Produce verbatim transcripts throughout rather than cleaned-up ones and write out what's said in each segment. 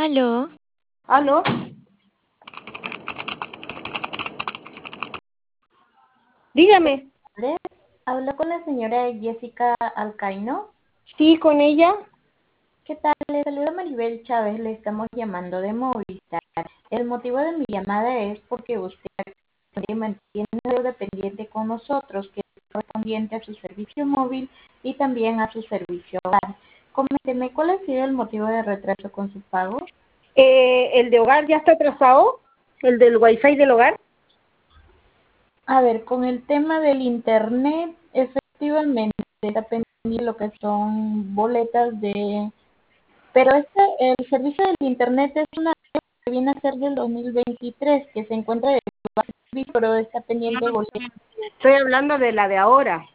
Aló, ¿Aló? Dígame. tardes. Hablo con la señora Jessica Alcaino. Sí, con ella. ¿Qué tal? Le saluda Maribel Chávez, le estamos llamando de Movistar. El motivo de mi llamada es porque usted mantiene una deuda pendiente con nosotros, que es correspondiente a su servicio móvil y también a su servicio hogar. Coménteme, ¿cuál ha sido el motivo de retraso con su pago? Eh, ¿El de hogar ya está atrasado? ¿El del wifi del hogar? A ver, con el tema del internet, efectivamente, está pendiente lo que son boletas de. Pero este, el servicio del Internet es una que viene a ser del dos mil veintitrés, que se encuentra de servicio, pero está pendiente de boletos. Estoy hablando de la de ahora.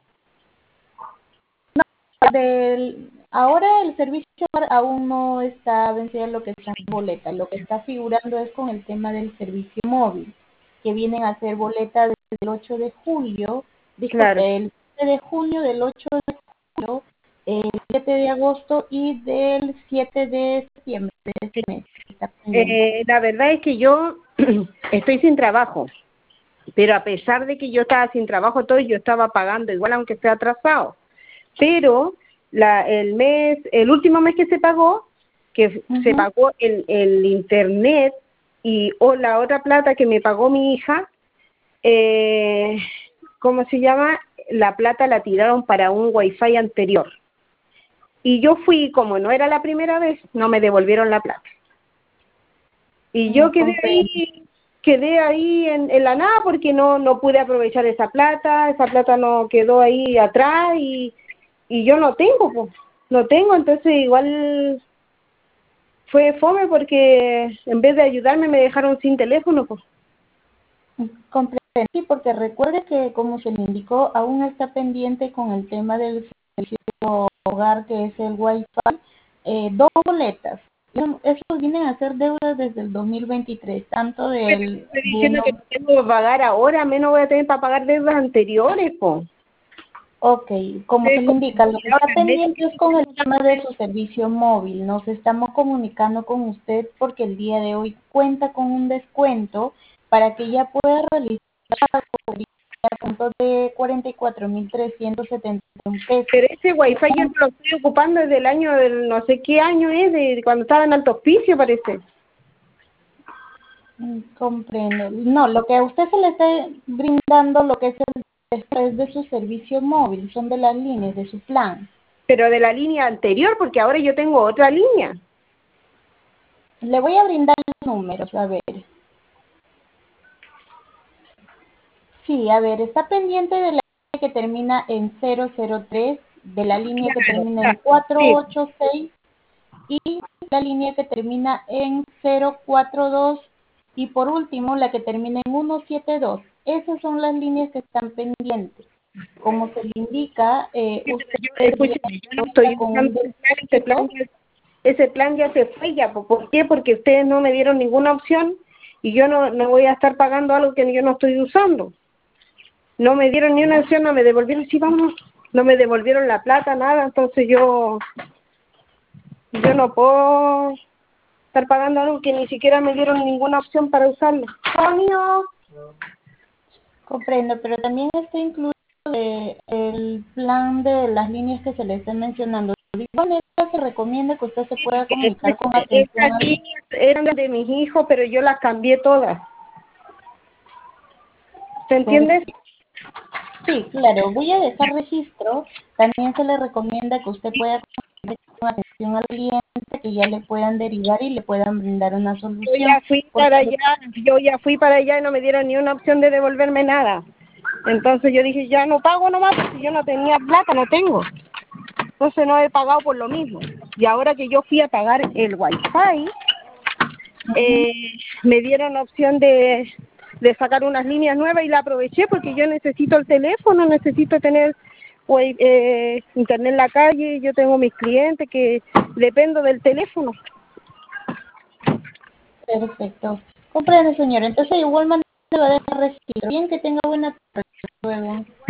Del, ahora el servicio aún no está vencida lo que está en boleta. Lo que está figurando es con el tema del servicio móvil, que vienen a ser boletas desde el ocho de julio, Claro. disculpe, el siete de junio, del ocho de julio, el siete de agosto y del siete de septiembre de este mes. Está pendiente. Eh, la verdad es que yo estoy sin trabajo, pero a pesar de que yo estaba sin trabajo todo, yo estaba pagando igual aunque esté atrasado. Pero la, el mes, el último mes que se pagó, que Uh se -huh. pagó el, el internet y o la otra plata que me pagó mi hija, eh, ¿cómo se llama? La plata la tiraron para un wifi anterior. Y yo fui, como no era la primera vez, no me devolvieron la plata. Y yo No quedé comprendo. ahí, quedé ahí en, en la nada porque no, no pude aprovechar esa plata, esa plata no quedó ahí atrás y, y yo no tengo, pues, no tengo, entonces igual fue fome porque en vez de ayudarme me dejaron sin teléfono, pues. Comprendo, sí, porque recuerde que, como se le indicó, aún está pendiente con el tema del servicio hogar, que es el Wi-Fi, eh, dos boletas. Eso vienen a ser deudas desde el dos mil veintitrés, tanto Pero del estoy diciendo gobierno. que no tengo que pagar ahora, menos voy a tener para pagar deudas anteriores, pues. Ok, como se Ustedes le como indica, lo que empleados está del medio, pendiente es con el tema de su servicio móvil. Nos estamos comunicando con usted porque el día de hoy cuenta con un descuento para que ya pueda realizar a punto de cuarenta y cuatro mil trescientos setenta y un pesos. pero ese wifi yo no lo estoy ocupando desde el año del no sé qué año es, de cuando estaba en Alto Hospicio, parece. Mm, comprendo. No, lo que a usted se le está brindando, lo que es el es de su servicio móvil, son de las líneas, de su plan. Pero de la línea anterior, porque ahora yo tengo otra línea. Le voy a brindar los números, a ver. Sí, a ver, está pendiente de la línea que termina en cero cero tres, de la línea que Claro, termina en claro, cuatro sí. ocho seis y la línea que termina en cero cuatro dos y por último la que termina en ciento setenta y dos. Esas son las líneas que están pendientes. Como se le indica, eh, Sí, pero usted yo, el día escúcheme, yo no de hoy estoy con usando un ese plan, ese plan, descuento. ya, ese plan ya se fue ya. ¿Por por qué? Porque ustedes no me dieron ninguna opción y yo no, no voy a estar pagando algo que yo no estoy usando. No me dieron ni una opción, no me devolvieron, sí, vamos, no me devolvieron la plata, nada, entonces yo, yo no puedo estar pagando algo que ni siquiera me dieron ninguna opción para usarlo. ¡Antonio! Comprendo, pero también está incluido eh, el plan de las líneas que se le están mencionando. De igual manera, se recomienda que usted se pueda comunicar con Escúcheme, atención estas al. líneas eran de mis hijos, pero yo las cambié todas. ¿Se entiende? Perfecto. Sí, claro, voy a dejar registro. También se le recomienda que usted pueda comunicarse con atención al cliente, que ya le puedan derivar y le puedan brindar una Yo ya solución. fui Porque para allá, yo ya fui para allá y no me dieron ni una opción de devolverme nada. Entonces yo dije, ya no pago nomás porque yo no tenía plata, no tengo. Entonces no he pagado por lo mismo. Y ahora que yo fui a pagar el wifi, eh, me dieron opción de, de sacar unas líneas nuevas y la aproveché porque yo necesito el teléfono, necesito tener wi- eh, internet en la calle, yo tengo mis clientes que dependo del teléfono. perfecto. Comprende, señor. Entonces, de igual manera, le va a dejar registro. Bien, que tenga buena tarde. Hasta luego.